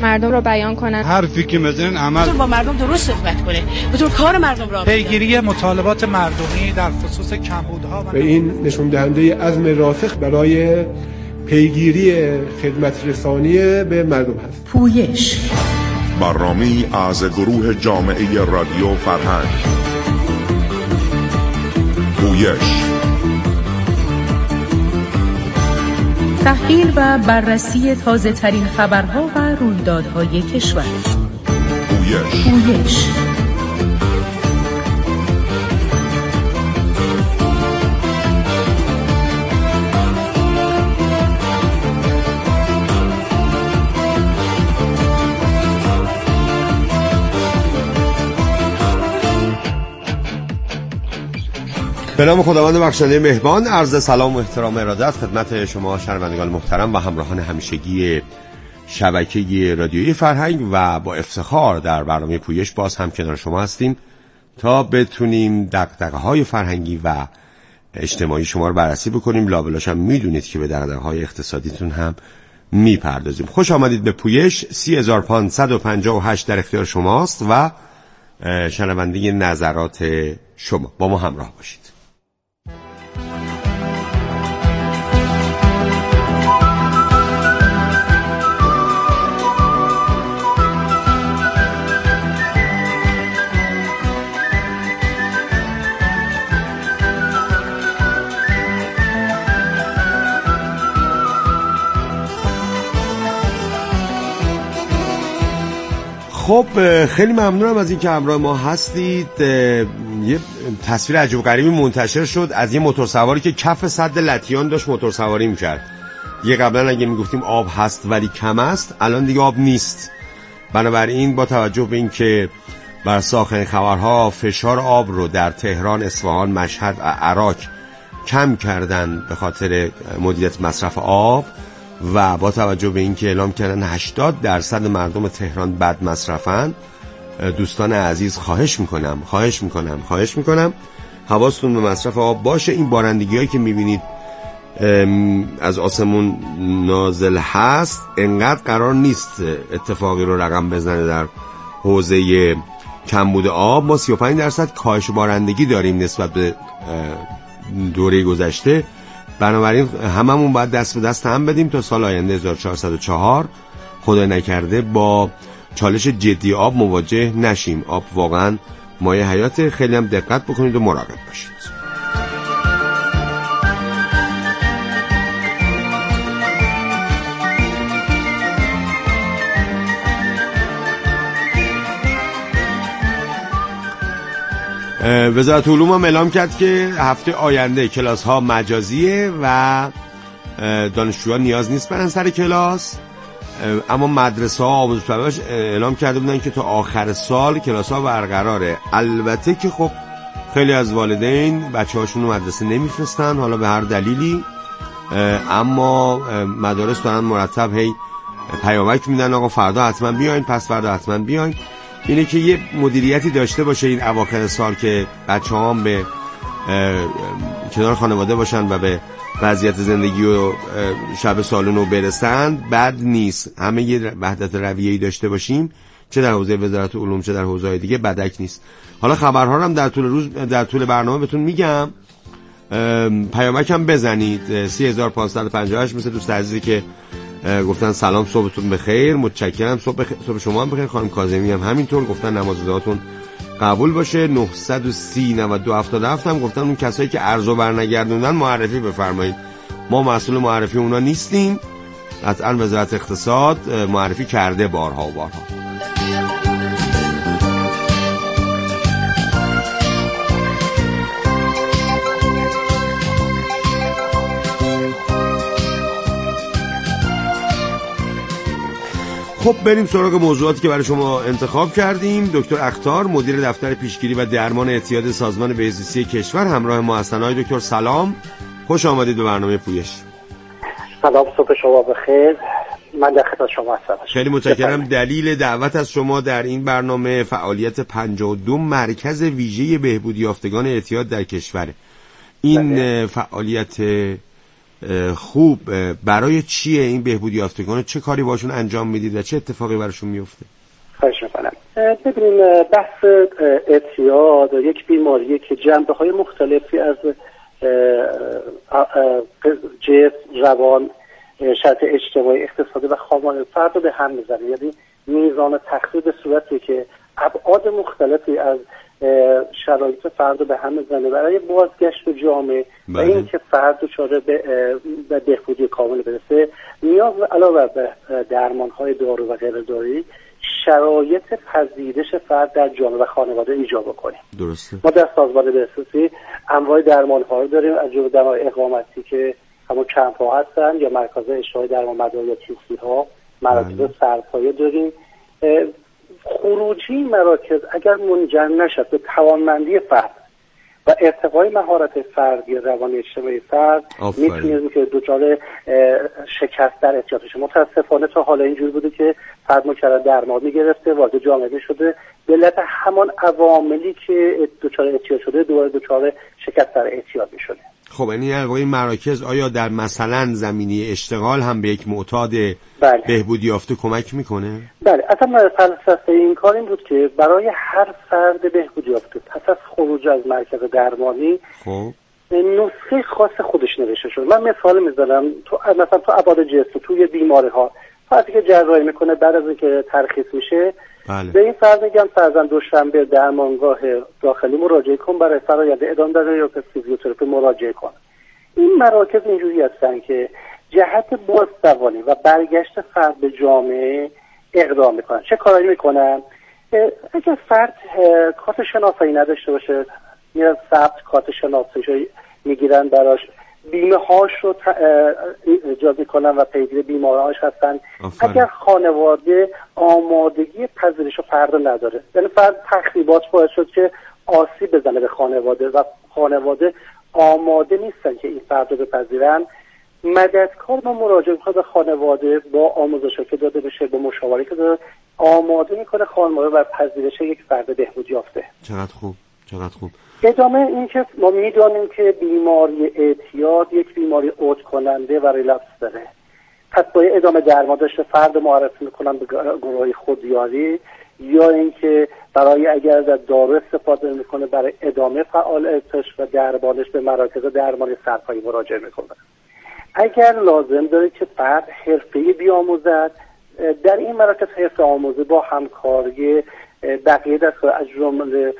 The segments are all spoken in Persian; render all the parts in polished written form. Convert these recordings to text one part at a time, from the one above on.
مردم رو بیان کنن، حرفی که میزنن عمل با مردم درست صحبت کنه، بطور کار مردم را پیگیری مطالبات مردمی در خصوص کمبودها و این نشون دهنده عزم راسخ برای پیگیری خدمت رسانی به مردم هست. پویش، برنامه‌ای از گروه جامعه رادیو فرهنگ. پویش، تحلیل و بررسی تازه ترین خبرها و رویدادهای کشور. پویش. به نام خداوند بخشنده مهربان، عرض سلام و احترام و ارادت خدمت شما شنوندگان محترم و همراهان همیشگی شبکه رادیویی فرهنگ و با افتخار در برنامه پویش باز هم کنار شما هستیم تا بتونیم دغدغه‌های فرهنگی و اجتماعی شما رو بررسی بکنیم. لابلاش هم میدونید که به دغدغه‌های اقتصادیتون هم میپردازیم. خوش آمدید به پویش. 3558 در اختیار شماست و شنونده نظرات شما. با ما همراه باشید. خب خیلی ممنونم از اینکه همراه ما هستید. یه تصویر عجیب غریبی منتشر شد از یه موتورسواری که کف سد لطیان داشت موتورسواری میکرد. یه قبلا اگه میگفتیم آب هست ولی کم است، الان دیگه آب نیست. بنابراین با توجه به اینکه بر ساخن خبرها فشار آب رو در تهران، اصفهان، مشهد و عراق کم کردن به خاطر مدیریت مصرف آب و با توجه به اینکه اعلام کردن 80% مردم تهران بد مصرفن، دوستان عزیز خواهش میکنم حواستون به مصرف آب باشه. این بارندگی‌هایی که میبینید از آسمون نازل هست انقدر قرار نیست اتفاقی رو رقم بزنه. در حوزه کمبود آب ما 35% کاهش بارندگی داریم نسبت به دوره گذشته. بنابراین هممون باید دست به دست هم بدیم تا سال آینده 1404 خدای نکرده با چالش جدی آب مواجه نشیم. آب واقعا مایه حیات. خیلی هم دقت بکنید و مراقب باشید. وزارت علوم هم اعلام کرد که هفته آینده کلاس ها مجازیه و دانشجویان نیاز نیست برن سر کلاس، اما مدرسه ها آموزش پرورش اعلام کرده بودن که تا آخر سال کلاس ها برقراره. البته که خب خیلی از والدین بچه هاشون رو مدرسه نمیفرستن حالا به هر دلیلی، اما مدارس دارن مرتب هی پیامک میدن آقا فردا حتما بیاین، پس فردا حتما بیاین. اینه که یه مدیریتی داشته باشه این اواخر سال که بچه‌ها هم به کنار خانواده باشن و به وضعیت زندگی و شب سالن رو برسن بد نیست. همه یه وحدت رویه‌ای داشته باشیم، چه در حوزه وزارت علوم چه در حوزه‌های دیگه بدک نیست. حالا خبرها رو هم در طول برنامه بهتون میگم. پیامک هم بزنید 3558 مثل دوست عزیزی که گفتن سلام صبحتون بخیر، متشکرم. صبح شما هم بخیر. خانم کاظمی هم همینطور گفتن نمازهاتون قبول باشه. 930 92 77 هم گفتن اون کسایی که ارزو برنگردوندن معرفی بفرمایید. ما مسئول معرفی اونا نیستیم، قطعا وزارت اقتصاد معرفی کرده بارها و بارها. خب بریم سراغ موضوعاتی که برای شما انتخاب کردیم. دکتر اخطار مدیر دفتر پیشگیری و درمان اعتیاد سازمان بهزیستی کشور همراه ما هستن. آقای دکتر سلام، خوش آمدید به برنامه پویش. سلام، صبح شما بخیر. من در خدمت شما هستم. خیلی متشکرم. دلیل دعوت از شما در این برنامه فعالیت 52 مرکز ویژه بهبودی یافتگان اعتیاد در کشور. این فعالیت خوب برای چیه این بهبودی یافتگان؟ چه کاری باشون انجام میدید و چه اتفاقی براشون میفته؟ خواهش میکنم. ببینیم بحث اعتیاد یک بیماریه که جنبه‌های مختلفی از جسم، روان، شرط اجتماعی، اقتصادی و خانواده فرد رو به هم میزنه. یعنی میزان تخریب به صورتی که ابعاد مختلفی از شرایط فرد رو به هم میزنه برای بازگشت به جامعه و اینکه فرد دچار به بهبودی کامل برسه، نیاز علاوه بر درمان‌های دارو و غیر دارویی شرایط پذیرش فرد در جامعه و خانواده ایجاد بکنیم. درسته. ما در سازمان بهسوسی انواع درمان‌ها رو داریم، از جمله درمان اقامتی که همون کمپ‌ها هستن یا مرکز اشتهای درمان مدار یا TC-ها، مراکز سرپایه داریم. خروجی مراکز اگر منجر نشد به توانمندی فرد و ارتقای مهارت فردی روان اجتماعی فرد، میتونیم که دچار شکست در اعتیاد بشه. متاسفانه تا حالا اینجوری بوده که فرد مکرر درمان میگرفته، وارد جامعه میشده، به علت همان عواملی که دچار اعتیاد شده دوباره دچار شکست در اعتیاد میشده. خب یعنی این مراکز آیا در مثلا زمینه اشتغال هم به یک معتاد بهبودی یافته کمک میکنه؟ بله، اصلا فلسفه این کار این بود که برای هر فرد بهبودی یافته پس از خروج از مرکز درمانی خب نسخه خاص خودش نوشته شد. من مثال میزنم، مثلا تو ابعاد جسم، توی بیماری ها فردی که جراحی میکنه بعد از اینکه ترخیص میشه، بله. به این فرد میگم فرضاً دوشنبه درمانگاه داخلی مراجعه کن، برای فرآیند ادامه دادن یا فیزیوتراپی مراجعه کن. این مراکز اینجوری هستن که جهت بازدوانی و برگشت فرد به جامعه اقدام میکنن. چه کارایی میکنن؟ اگر فرد کارت شناسایی نداشته باشه، میرن ثبت کارت شناسایی میگیرن براش، بیمه هاش رو ایجاد میکنن و پیگیر بیمه هاش هستن. اگر خانواده آمادگی پذیرش فرد نداره، یعنی فرد تخریبات باعث شد که آسیب بزنه به خانواده و خانواده آماده نیستن که این فرد رو بپذیرن، مددکار ما مراجعه میکنه به خانواده با آموزشی که داده بشه، با مشاوره که داده، آماده میکنه خانواده بر پذیرش یک فرد بهبودی یافته. چقدر خوب، چقدر خوب. ادامه این که ما میدانیم که بیماری اعتیاد یک بیماری عود کننده و ریلپس داره، پس باید ادامه درمان داشته. فرد معرفی میکنن به گروه خودیاری یا اینکه برای اگر در دارو استفاده میکنه برای ادامه فعالیتش و درمانش به مراکز درمانی سرپایی مراجعه میکنه. اگر لازم داره که فرد حرفه‌ای بیاموزد، در این مراکز حرفه آموزی با همکاری بقیه دستگاه از جمله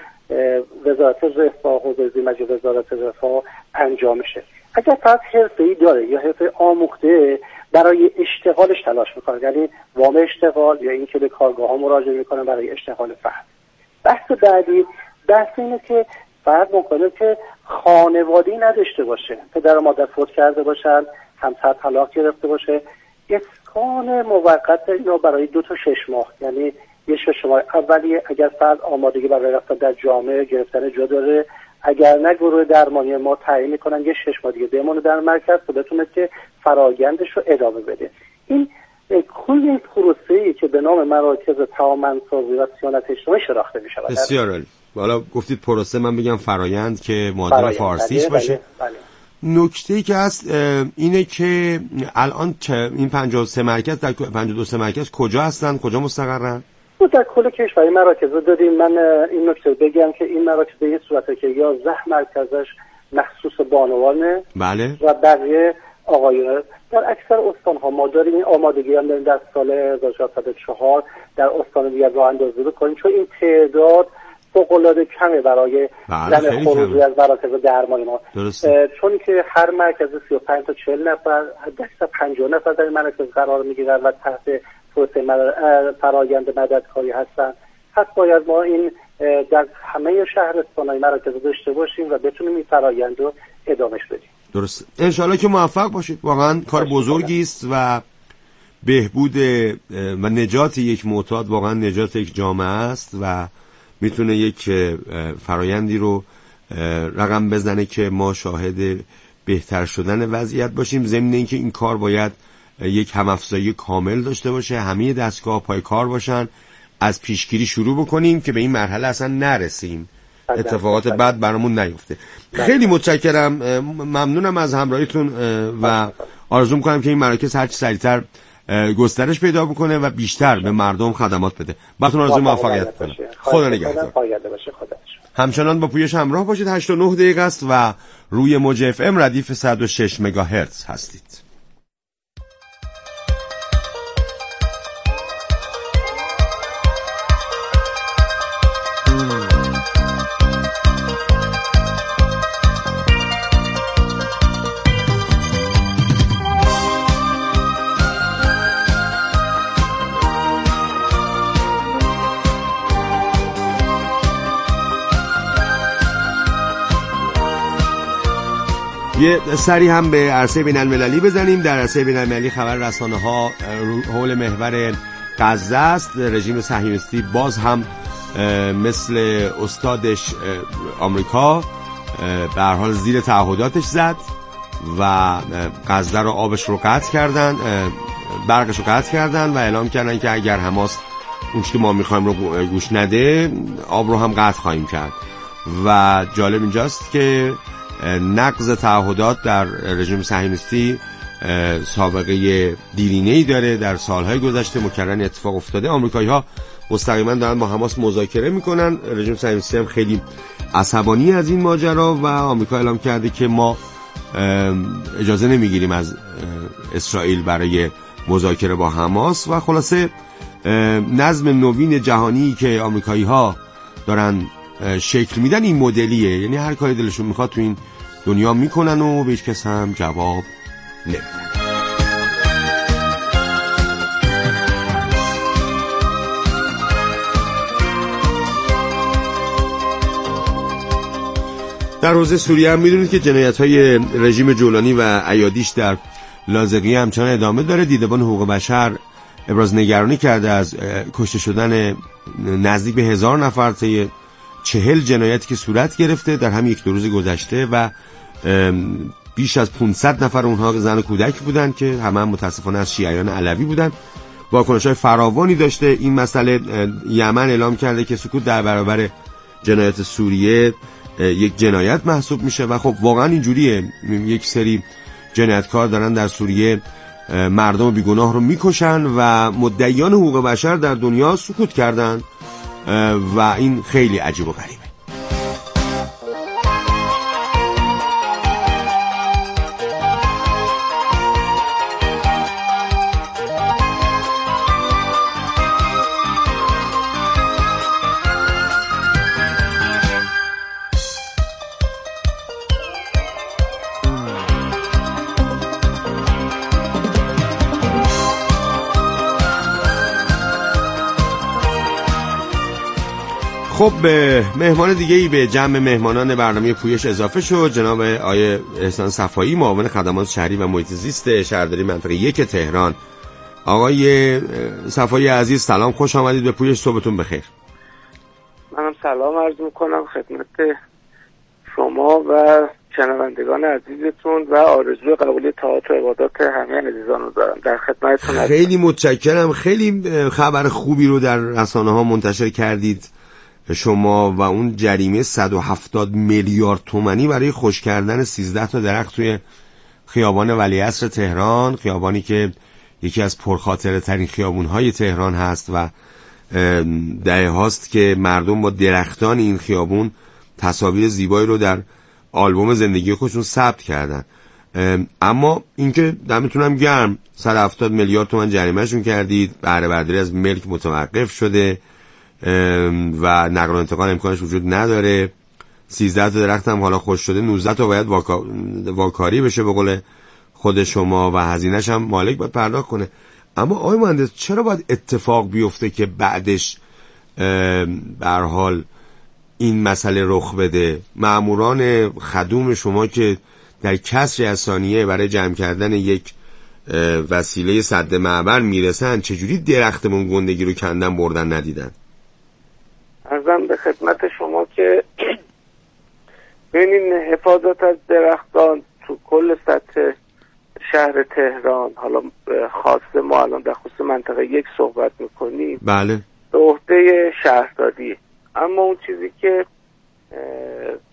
وزارت رفاه، حوزه مجلس وزارت رفاه انجام میشه. اگر فرد حرفه‌ای داره یا حرفه آموخته، برای اشتغالش تلاش میکنه، یعنی وام اشتغال یا اینکه به کارگاه ها مراجعه میکنه برای اشتغال فرد. بحث بعدی بحث اینه که فرد ممکنه که خانواده‌ای نداشته باشه، پدر و مادر فوت کرده باشن، همسر طلاق گرفته باشه، اسکان موقت اینا برای 2 تا 6 ماه، یعنی یه 6 ماه اولی اگر فرد آمادگی برای رفتن در جامعه گرفتن جا داره، اگر نه گروه درمانی ما تعیین میکنن یه 6 ماه دیگه بمونه در مرکز تا بتونه که فرآیندش رو ادامه بده. این کل این پروسه‌ای که به نام مراکز توانمندسازی و صیانت اجتماعی شناخته میشه. بسیار عالی. حالا گفتید پروسه، من بگم فرآیند که معادل فارسیش باشه. بله. نکته‌ای که هست اینه که الان این 53 مرکز در 52 مرکز کجا هستن، کجا مستقرن؟ در کل کشور مراکز داریم. من این نکته بگم که این مراکز به این صورته که 11 مرکزش مخصوص بانوانه، بله، و بقیه آقایون. در اکثر استان‌ها ما داریم این آمادگی هم داریم در سال 1404 در استان دیگر راه اندازی بکنیم، چون این تعداد فوق‌العاده کمه برای زن خروجی از مراکز درمانی ما. چون که هر مرکز 35 تا 40 نفر، حداقل 50 نفر در این مراکز قرار میگیرن و تحت پروسه فرآیند مددکاری هستن. پس باید ما این در همه شهرستان‌های مراکز داشته باشیم و بتونیم این فرآیند رو ادامهش بدیم. درست. انشالله که موفق باشید. واقعا کار بزرگی است و بهبود و نجات یک معتاد واقعا نجات یک جامعه است و میتونه یک فرایندی رو رقم بزنه که ما شاهد بهتر شدن وضعیت باشیم. ضمن اینکه این کار باید یک همافزایی کامل داشته باشه، همه دستگاه پای کار باشن، از پیشگیری شروع بکنیم که به این مرحله اصلا نرسیم اتفاقات بد برامون نیفته. خیلی متشکرم، ممنونم از همراهیتون و آرزو میکنم که این مراکز هرچی سریعتر گسترش پیدا بکنه و بیشتر به مردم خدمات بده. براتون آرزوی موفقیت کنم. خدا نگهدار. همچنان با پویش همراه باشید. 8 و 9 دقیقه است و روی موج اف ام ردیف 106 مگاهرتز هستید. یه سری هم به عرصه بین‌المللی بزنیم. در عرصه بین‌المللی خبر رسانه‌ها حول محور غزه است. رژیم صهیونیستی باز هم مثل استادش آمریکا به هر حال زیر تعهداتش زد و غزه رو آبش رو قطع کردن، برقش رو قطع کردن و اعلام کردن که اگر حماس اون چیزی که ما می‌خوایم رو گوش نده آب رو هم قطع خواهیم کرد. و جالب اینجاست که نقض تعهدات در رژیم صهیونیستی سابقه دیرینه‌ای داره. در سالهای گذشته مکررن اتفاق افتاده. آمریکایی‌ها مستقیما دارن با حماس مذاکره میکنن. رژیم صهیونیستی هم خیلی عصبانی از این ماجرا و آمریکا اعلام کرده که ما اجازه نمیگیریم از اسرائیل برای مذاکره با حماس. و خلاصه نظم نوین جهانی که آمریکایی‌ها دارن شکل میدن این مدلیه، یعنی هر کاری دلشون میخواد تو این دنیا میکنن و به هیچ کس هم جواب نمیدن. در حوزه سوریه هم میدونید که جنایت‌های رژیم جولانی و عیادیش در لاذقیه همچنان ادامه داره. دیدبان حقوق بشر ابراز نگرانی کرده از کشته شدن نزدیک به 1000 نفر طی 40 جنایتی که صورت گرفته در همین 1-2 روز گذشته و بیش از 500 نفر اونها زن و کودک بودن که همه متاسفانه از شیعیان علوی بودن. واکنش‌های فراوانی داشته این مسئله. یمن اعلام کرده که سکوت در برابر جنایت سوریه یک جنایت محسوب میشه و خب واقعا اینجوریه. یک سری جنایتکار دارن در سوریه مردم بیگناه رو میکشن و مدعیان حقوق بشر در دنیا سکوت کردن و این خیلی عجیب و غریبه. خب مهمان دیگه‌ای به جمع مهمانان برنامه پویش اضافه شد. جناب آقای احسان صفایی، معاون خدمات شهری و محیط زیست شهرداری منطقه 1 تهران. آقای صفایی عزیز سلام، خوش آمدید به پویش. صبحتون بخیر. منم سلام عرض میکنم خدمت شما و شنوندگان عزیزتون و آرزوی قبولی طاعات و عبادات همه عزیزان رو دارم. در خدمتتون. خیلی متشکرم. خیلی خبر خوبی رو در رسانه‌ها منتشر کردید شما و اون جریمه 170 میلیارد تومانی برای خشک کردن 13 تا درخت توی خیابان ولیعصر تهران، خیابانی که یکی از پرخاطره ترین خیابون‌های تهران هست و دهه هاست که مردم با درختان این خیابون تصاویر زیبایی رو در آلبوم زندگی خودشون ثبت کردن. اما اینکه دمتونم گرم 170 میلیارد تومان جریمهشون کردید، بهره برداری از ملک متوقف شده و نقل و انتقال امکانش وجود نداره. 13 تا درخت هم حالا خشک شده، 19 تا باید واکاری بشه به قول خود شما و هزینه‌ش هم مالک باید پرداخت کنه. اما آقای مهندس چرا باید اتفاق بیفته که بعدش به هر حال این مسئله رخ بده؟ ماموران خدوم شما که در کسری از ثانیه برای جمع کردن یک وسیله سد معبر میرسن، چجوری درختمون گندگی رو کندن بردن ندیدن؟ عرضم به خدمت شما که ببینین حفاظت از درختان تو کل سطح شهر تهران، حالا خاصه ما الان در خصوص منطقه 1 صحبت میکنیم، بله، به عهده شهرداری. اما اون چیزی که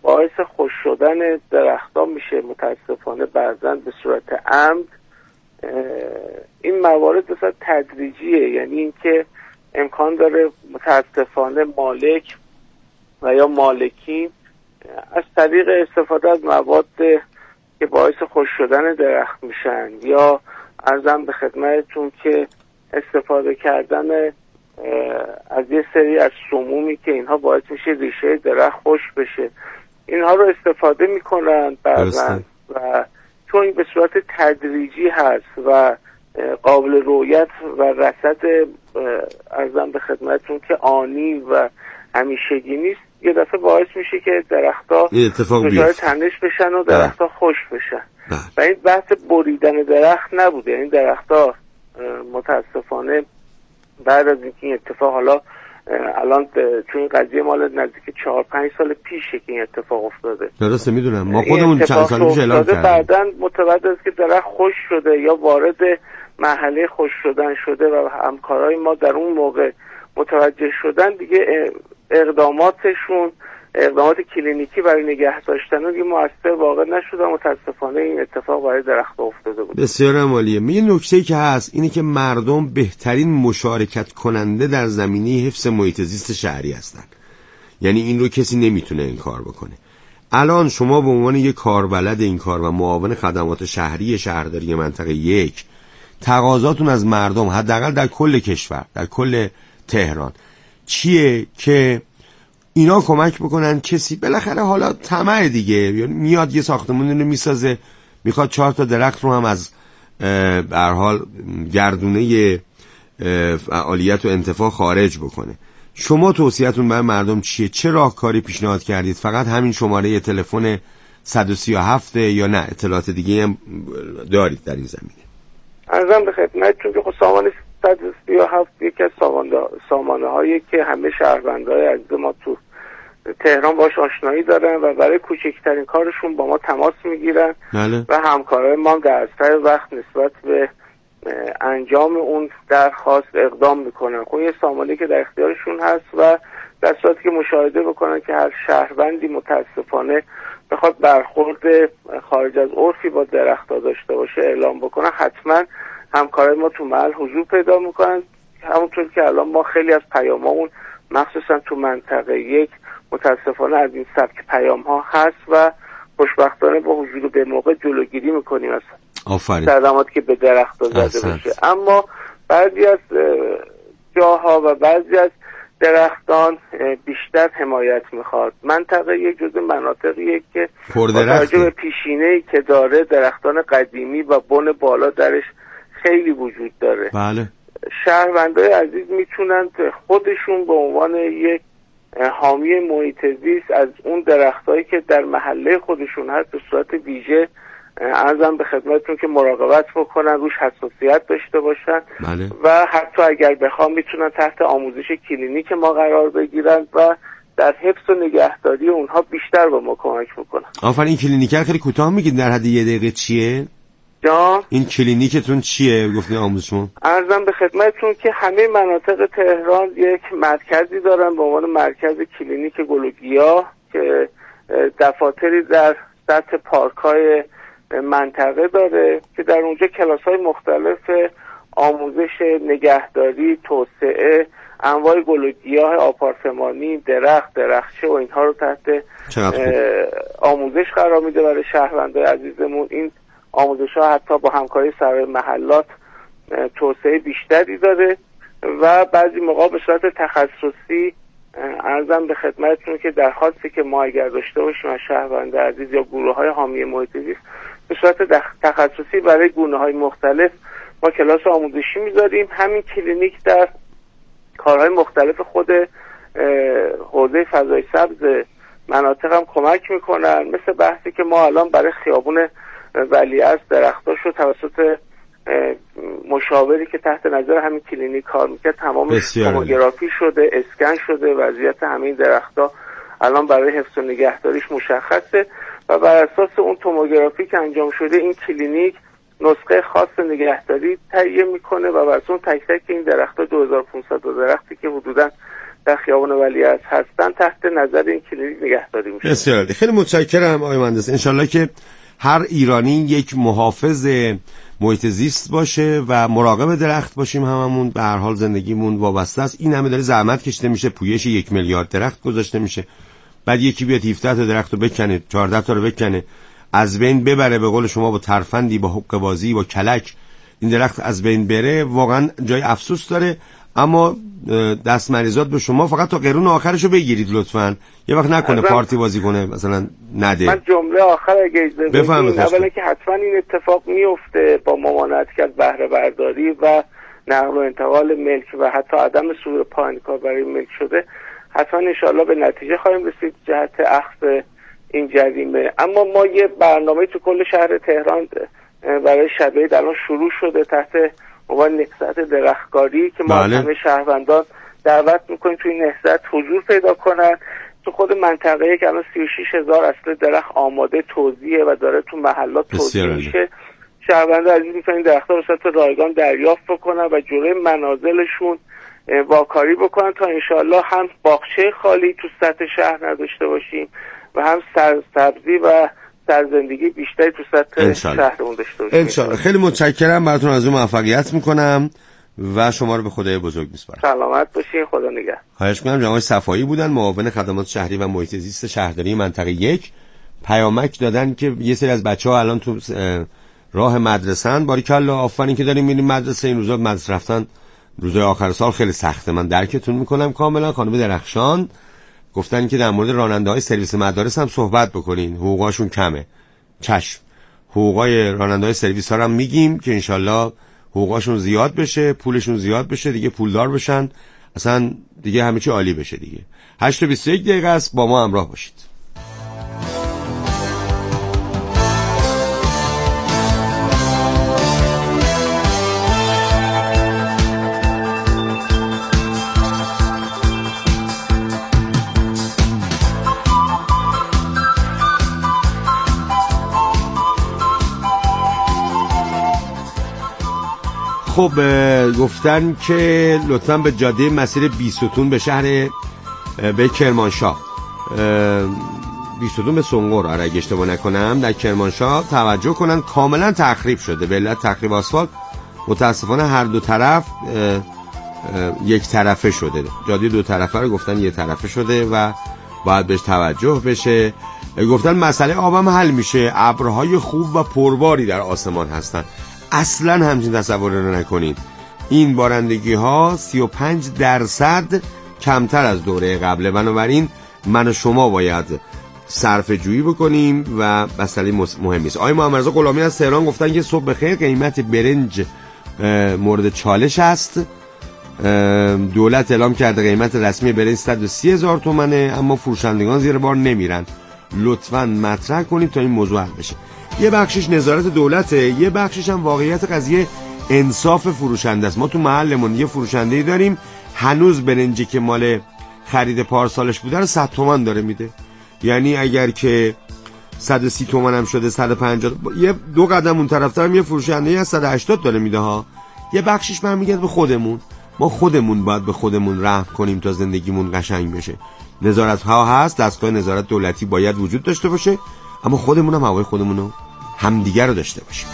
باعث خشک شدن درخت‌ها میشه متاسفانه بعضاً به صورت عمد. این موارد بسیار تدریجیه، یعنی اینکه امکان داره متاسفانه مالک و یا مالکین از طریق استفاده از مواد که باعث خشک شدن درخت میشن یا عرضم به خدمتتون که استفاده کردن از یه سری از سمومی که اینها باعث میشه ریشه درخت خشک بشه، اینها رو استفاده میکنن بعضا و چون این به صورت تدریجی هست و قابل رؤیت و رصد عرضم به خدمتتون که آنی و همیشگی نیست، یه دفعه باعث میشه که درخت‌ها دچار تنش بشن و درخت‌ها خشک بشن. و این بحث بریدن درخت نبوده، این درخت‌ها متاسفانه بعد از اینکه این اتفاق حالا الان چون این قضیه مال نزدیک 4-5 سال پیشه که این اتفاق افتاده. درسته، میدونم ما خودمون چند سال پیش اعلام کردیم. بعداً متوجه است که درخت خشک شده یا وارد مرحله خشک شدن شده و همکارای ما در اون موقع متوجه شدن، دیگه اقدامات کلینیکی برای نگه داشتن و مؤثر واقع نشد و متاسفانه این اتفاق برای درخت افتاده بود. بسیار عالیه. یه نکته‌ای که هست اینه که مردم بهترین مشارکت کننده در زمینه حفظ محیط زیست شهری هستن، یعنی این رو کسی نمیتونه این کار بکنه. الان شما به عنوان یک کاربلد این کار و معاون خدمات شهری شهرداری منطقه 1 تقاضاتون از مردم حداقل در کل کشور، در کل تهران چیه که اینا کمک بکنن کسی بالاخره حالا طمع دیگه میاد یه ساختمون رو میسازه، میخواد 4 تا درخت رو هم از به هر حال گردونه فعالیت و انتفاع خارج بکنه. شما توصیه‌تون برای مردم چیه؟ چه راهکاری پیشنهاد کردید؟ فقط همین شماره تلفن 137 یا نه اطلاعات دیگه هم دارید در این زمینه؟ عرضم به خدمتتون که خب سامانه 137 یکی از سامانه‌هایی که همه شهروندای عزیز ما تو تهران باش آشنایی دارن و برای کوچکترین کارشون با ما تماس میگیرن و همکارای ما در اسرع وقت نسبت به انجام اون درخواست اقدام میکنن. خب یه سامانه که در اختیارشون هست و در صورتی که مشاهده بکنن که هر شهروندی متاسفانه بخواد برخورد خارج از عرفی با درخت‌ها داشته باشه اعلام بکنن، حتما همکارای ما تو محل حضور پیدا میکنن. همونطور که الان ما خیلی از پیامامون مخصوصا تو منطقه 1 متاسفانه از این سبک پیام ها هست و خوشبختانه با حضور به موقع جلوگیری میکنیم از صدماتی که به درخت زده باشه. اما بعضی از جاها و بعضی از درختان بیشتر حمایت میخواد. منطقه 1 جزو مناطقیه که با توجه به پیشینه‌ای که داره درختان قدیمی و بن بالا درش خیلی وجود داره. بله. شهروندای عزیز میتونن خودشون به عنوان یک حامی محیط زیست از اون درختایی که در محله خودشون هست به صورت ویژه عرضم به خدمتتون که مراقبت بکنن، روش حساسیت داشته باشن. بله. و حتی اگر بخوام میتونن تحت آموزش کلینیک ما قرار بگیرن و در حفظ و نگهداری اونها بیشتر به ما کمک بکنن. آفرین. این کلینیک خیلی کوتاه میگید در حد 1 دقیقه چیه؟ جان این کلینیکتون چیه؟ گفتین آموزشمون. عرضم به خدمتتون که همه مناطق تهران یک مرکزی دارن به عنوان مرکز کلینیک گل و گیاه که دفاتری در سطح پارک‌های منطقه داره که در اونجا کلاس‌های مختلف آموزش نگهداری، توسعه، انواع گل و گیاه آپارتمانی، درخچه و اینها رو تحت آموزش قرار میده برای شهروندای عزیزمون. این آموزش‌ها حتی با همکاری سرای محلات توسعه بیشتری داره و بعضی موقع به صورت تخصصی عرضم به خدمتتون که درخواستی که ما اگر داشته باشیم از شهروند عزیز یا گروه‌های حامی محیط زیست به صورت تخصصی برای گونه‌های مختلف ما کلاس آموزشی می‌ذاریم. همین کلینیک در کارهای مختلف خود حوزه فضای سبز مناطق هم کمک میکنن، مثل بحثی که ما الان برای خیابون ولیعصر درختاش رو توسط مشاوری که تحت نظر همین کلینیک کار میکرد تمام توموگرافی شده، اسکن شده، وضعیت همین درخت‌ها الان برای حفظ و نگهداریش مشخصه و بر اساس اون توموگرافی که انجام شده این کلینیک نسخه خاص نگهداری تهیه میکنه و بر اساس تک تک این درخت‌ها 2500 درختی که حدوداً در خیابان ولیعصر هستن تحت نظر این کلینیک نگهداری میشه. بسیار خیلی متشکرم آقای مهندس. انشالله که هر ایرانی یک محافظ محیط زیست باشه و مراقب درخت باشیم. هممون به هر حال زندگیمون وابسته است. این همه داره زحمت کشیده میشه، پویش 1 میلیارد درخت گذاشته میشه، بعد یکی بیاد 17 تا درخت رو بکنه، 14 تا رو بکنه، از بین ببره، به قول شما با ترفندی، با حقه بازی، با کلک این درخت از بین بره. واقعا جای افسوس داره. اما دست مریضات به شما، فقط تا قرون آخرشو بگیرید لطفاً. یه وقت نکنه پارتی بازی کنه مثلا نده. من جمله آخر اگه اجازه بدید، اولا که حتما این اتفاق میفته با ممانعت که از بهره برداری و نقل و انتقال ملک و حتی عدم صدور پایان‌کار برای ملک شده، حتما انشاءالله به نتیجه خواهیم رسید جهت اخذ این جریمه. اما ما یه برنامه تو کل شهر تهران برای شب عید الان شروع شده تحت عنوان نهضت درختکاری که ما همه شهروندان دعوت میکنیم توی نهضت حضور پیدا کنن. تو خود منطقه که الان 36,000 اصل درخت آماده توزیعه و داره تو محلات توزیع میشه، شهروندان عزیز میتونن درخت‌ها رو صورت رایگان دریافت بکنن و جلوی منازلشون واکاری بکنن تا انشالله هم باغچه خالی تو سطح شهر نداشته باشیم و هم سرسبزی و سرزندگی بیشتری تو سطح شهرمون داشته باشیم انشالله. خیلی متشکرم، براتون آرزوی موفقیت میکنم و شما رو به خدای بزرگ میسپارم. سلامت باشین، خدا نگهدار. خواهش می‌کنم. جناب صفایی بودن، معاون خدمات شهری و محیط زیست شهرداری منطقه 1. پیامک دادن که یه سری از بچه‌ها الان تو راه مدرسه‌ن. باریکلا، آفرین که داریم میریم مدرسه. این روزا مدرسه رفتن روزهای آخر سال خیلی سخته، من درکتون میکنم کاملا. خانم درخشان گفتن که در مورد راننده‌های سرویس مدارس هم صحبت بکنین، حقوقاشون کمه. چشم، حقوقای راننده‌های سرویس ها هم میگیم که انشالله حقوقاشون زیاد بشه، پولشون زیاد بشه دیگه، پولدار بشن، اصلا دیگه همه چی عالی بشه دیگه. 8:21 دقیقه است، با ما همراه باشید. خب گفتن که لطفاً به جاده مسیر بیستون به شهر به کرمانشاه، بیستون به سنگور اگه اشتباه نکنم، در کرمانشاه توجه کنن. کاملا تخریب شده به علت تخریب آسفالت. متاسفانه هر دو طرف یک طرفه شده، جاده دو طرفه رو گفتن یک طرفه شده و باید بهش توجه بشه. گفتن مسئله آبم حل میشه، ابرهای خوب و پرباری در آسمان هستن. اصلا همچین تصوری رو نکنید. این بارندگی ها 35% کمتر از دوره قبله، بنابراین من و شما باید صرفه جویی بکنیم و مسئله مهمی است. آقای محمد رضا غلامی از تهران گفتن که صبح بخیر، قیمت برنج مورد چالش است. دولت اعلام کرده قیمت رسمی برنج 130,000 تومنه، اما فروشندگان زیر بار نمیرن. لطفاً مطرح کنید تا این موضوع حل بشه. یه بخشش نظارت دولته، یه بخشش هم واقعیت قضیه انصاف فروشنده است. ما تو محلمون یه فروشنده‌ای داریم هنوز برنجی که مال خرید پارسالش بوده رو 100 تومن داره میده. یعنی اگر که 130 تومن هم شده 150، یه دو قدم اون طرفتر هم یه فروشنده‌ای از 180 داره میده ها. یه بخشش برمیگرده به خودمون. ما خودمون باید به خودمون رحم کنیم تا زندگیمون قشنگ بشه. نظارت ها هست، دستگاه نظارت دولتی باید وجود داشته باشه، اما خودمون هم هوای خودمونو همدیگر رو داشته باشیم.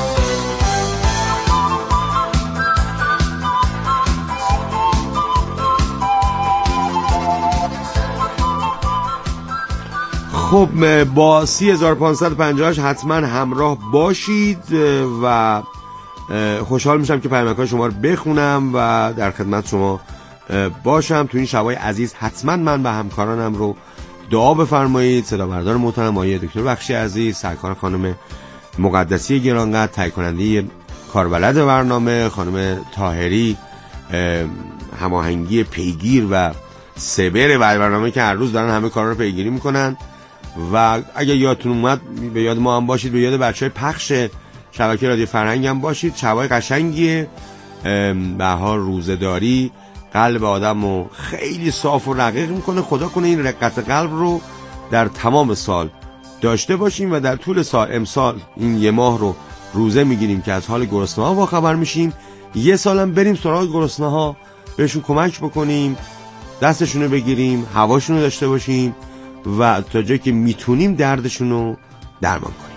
خب با 30,558 حتما همراه باشید و خوشحال میشم که پیامک‌های شما رو بخونم و در خدمت شما باشم تو این شبای عزیز. حتما من و همکارانم رو دعا بفرمایید. صدا بردار محترم آقای دکتر بخشی عزیز، سرکار خانم مقدسی گرانقدر، تهیه کننده کاربلد برنامه خانم طاهری، هماهنگی پیگیر و سبر برنامه که هر روز دارن همه کارا رو پیگیری میکنن. و اگه یادتون اومد به یاد ما هم باشید، به یاد بچهای پخش شبکه رادیو فرهنگ هم باشید. شبای قشنگیه، به حال روزه‌داری قلب آدمو خیلی صاف و رقیق میکنه. خدا کنه این رقت قلب رو در تمام سال داشته باشیم و در طول سال، امسال این یه ماه رو روزه میگیریم که از حال گرسنه‌ها با خبر میشیم. یه سالم بریم سراغ گرسنه‌ها، بهشون کمک بکنیم. دستشونو بگیریم، هواشونو داشته باشیم و تا جایی که میتونیم دردشونو درمان کنیم.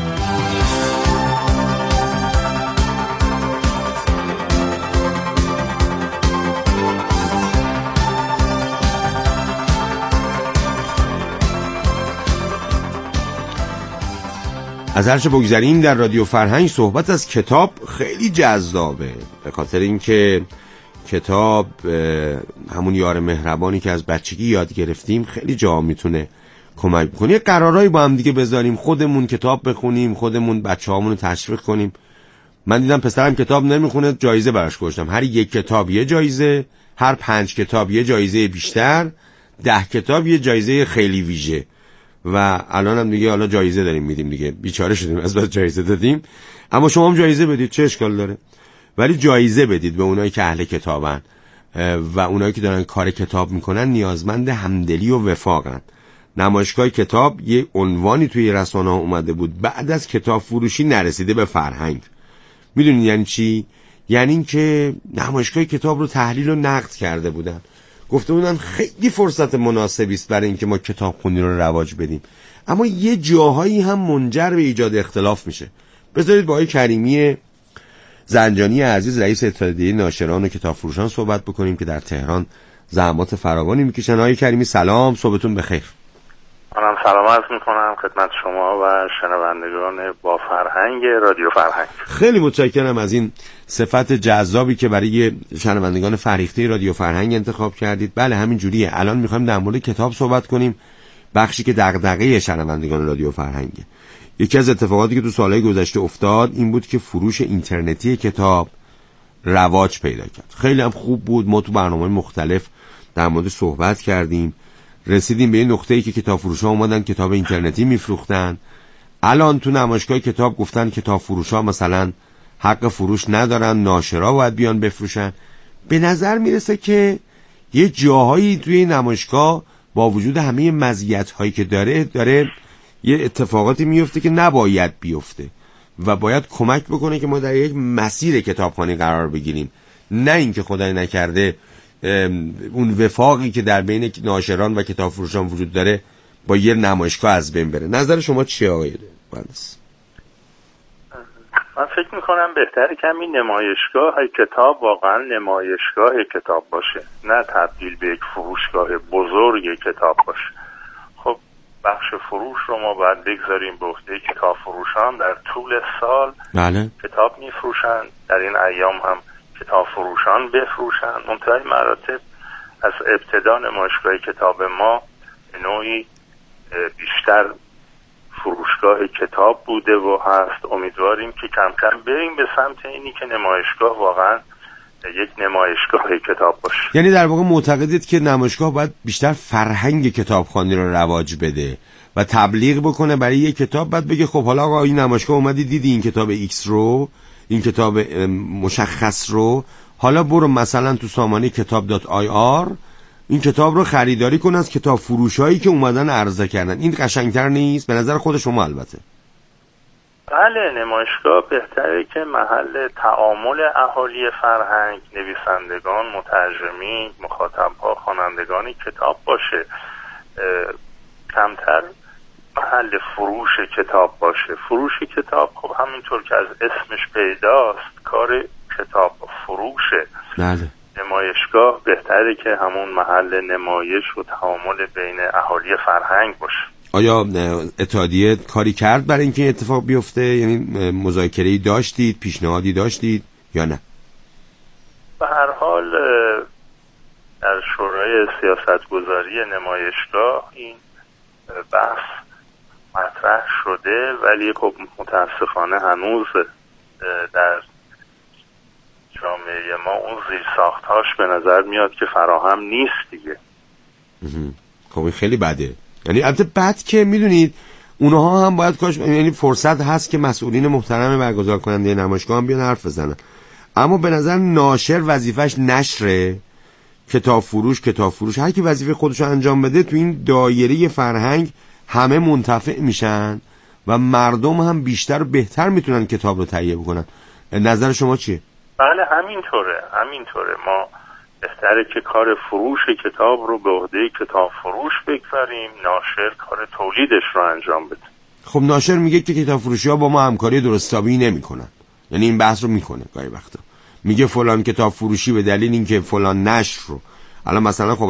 از هرچه بگذاریم در رادیو فرهنگ صحبت از کتاب خیلی جذابه، به خاطر اینکه کتاب همون یار مهربانی که از بچگی یاد گرفتیم خیلی جا میتونه کمک بکنه. یه قرارایی با هم دیگه بذاریم، خودمون کتاب بخونیم، خودمون بچه‌هامون رو تشویق کنیم. من دیدم پسرم کتاب نمیخونه، جایزه براش گذاشتم. هر یک کتاب یه جایزه، هر 5 کتاب یه جایزه بیشتر، 10 کتاب یه جایزه خیلی ویژه. و الان هم دیگه حالا جایزه داریم میدیم دیگه، بیچاره شدیم از بس جایزه دادیم. اما شما هم جایزه بدید، چه اشکال داره؟ ولی جایزه بدید به اونایی که اهل کتابن و اونایی که دارن کار کتاب میکنن نیازمند همدلی و وفاقن. نمایشگاه کتاب یه عنوانی توی رسانه ها اومده بود، بعد از کتاب فروشی نرسیده به فرهنگ. میدونید یعنی چی؟ یعنی این که نمایشگاه کتاب رو تحلیل و نقد کرده بودن، گفته بودن خیلی فرصت مناسبی است برای اینکه ما کتابخونی رو رواج بدیم، اما یه جاهایی هم منجر به ایجاد اختلاف میشه. بذارید با آقای کریمی زنجانی عزیز رئیس اتحادیه ناشران و کتابفروشان صحبت بکنیم که در تهران زحمات فراوانی میکشن. آقای کریمی سلام، صبحتون بخیر. منم سلام عرض میکنم خدمت شما و شنوندگان با فرهنگ رادیو فرهنگ. خیلی متشکرم از این صفت جذابی که برای شنوندگان فریخته رادیو فرهنگ انتخاب کردید. بله همین جوریه. الان میخوایم در مورد کتاب صحبت کنیم، بخشی که دغدغه شنوندگان رادیو فرهنگه. یکی از اتفاقاتی که تو سالهای گذشته افتاد این بود که فروش اینترنتی کتاب رواج پیدا کرد. خیلی هم خوب بود، ما تو برنامه‌های مختلف در مورد صحبت کردیم، رسیدیم به این نقطه‌ای که کتاب فروش‌ها اومدن کتاب اینترنتی میفروختن. الان تو نمایشگاه کتاب گفتن کتاب فروش‌ها مثلا حق فروش ندارن، ناشرا باید بیان بفروشن. به نظر میرسه که یه جاهایی توی نمایشگاه با وجود همه مزیت‌هایی که داره یه اتفاقاتی میفته که نباید بیفته و باید کمک بکنه که ما در یک مسیر کتابخوانی قرار بگیریم، نه اینکه خدای نکرده اون وفاقی که در بین ناشران و کتاب فروشان وجود داره با یه نمایشگاه از بین بره. نظر شما چیه آقای مهندس؟ من فکر میکنم بهتره که همین نمایشگاه کتاب واقعا نمایشگاه کتاب باشه، نه تبدیل به یک فروشگاه بزرگ کتاب باشه. خب بخش فروش رو ما باید بگذاریم به عهده کتاب فروشان. در طول سال بله کتاب میفروشن، در این ایام هم کتاب فروشان بفروشن. منتهای مراتب از ابتدا نمایشگاه کتاب ما به نوعی بیشتر فروشگاه کتاب بوده و هست. امیدواریم که کم کم بریم به سمت اینی که نمایشگاه واقعا یک نمایشگاه کتاب باشه. یعنی در واقع معتقدید که نمایشگاه باید بیشتر فرهنگ کتابخوانی رو رواج بده و تبلیغ بکنه برای یک کتاب، بعد بگه خب حالا آقا این نمایشگاه اومدی دیدی این کتاب ایکس رو، این کتاب مشخص رو، حالا برو مثلا تو سامانه کتاب.ir این کتاب رو خریداری کن از کتاب فروشایی که اومدن عرضه کردن. این قشنگتر نیست به نظر خود شما؟ البته بله، نمایشگاه بهتره که محل تعامل اهالی فرهنگ، نویسندگان، مترجمین، مخاطبها، خوانندگان کتاب باشه، کمتر محل فروش کتاب باشه. فروش کتاب خب همینطور که از اسمش پیداست کار کتاب فروشه. بله. نمایشگاه بهتره که همون محل نمایش و تعامل بین اهالی فرهنگ باشه. آیا اتحادیه کاری کرد برای اینکه اتفاق بیفته؟ یعنی مذاکره‌ای داشتید، پیشنهادی داشتید یا نه؟ به هر حال در شورای سیاستگذاری نمایشگاه این بحث مطرح شده، ولی خب متاسفانه هنوز در جامعه ما اون زیرساخت‌هاش به نظر میاد که فراهم نیست دیگه. خب این خیلی بده. یعنی البته بد که میدونید اونها هم باید کاش، یعنی فرصت هست که مسئولین محترم برگزار کننده نمایشگاه هم بیان حرف بزنن، اما به نظر ناشر وظیفش نشره، کتاب فروش هر کی وظیفه خودشو انجام بده تو این دایره فرهنگ همه منتفع میشن و مردم هم بیشتر و بهتر میتونن کتاب رو تهیه بکنن. نظر شما چیه؟ بله همینطوره. ما بهتره که کار فروش کتاب رو به عهده کتاب فروش بگذاریم، ناشر کار تولیدش رو انجام بده. خب ناشر میگه که کتاب فروشی ها با ما همکاری درستابی نمیکنن، یعنی این بحث رو میکنه گاهی وقتا، میگه فلان کتاب فروشی به دلیل اینکه فلان نشر رو الان مثلا خب